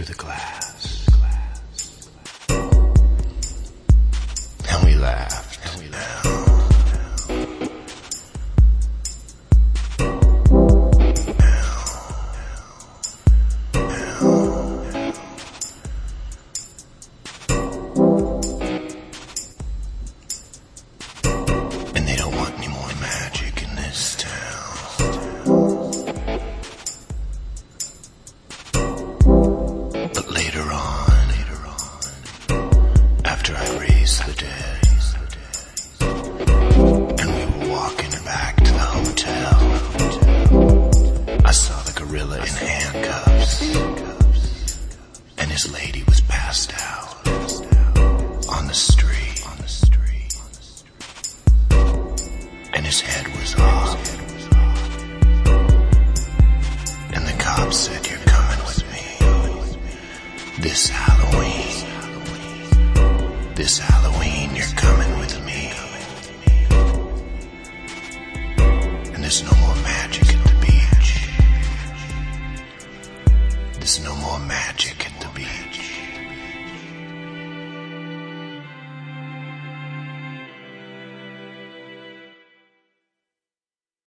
the glass. And we laughed. And we laughed. And they don't want any more magic in this town. But later on, after I raised the dead, and we were walking back to the hotel, I saw the gorilla in handcuffs, and his lady was passed out on the street, and his head was off, and the cop said, "You're coming with me this Halloween. This Halloween, you're coming with me. And there's no more magic at the beach. There's no more magic at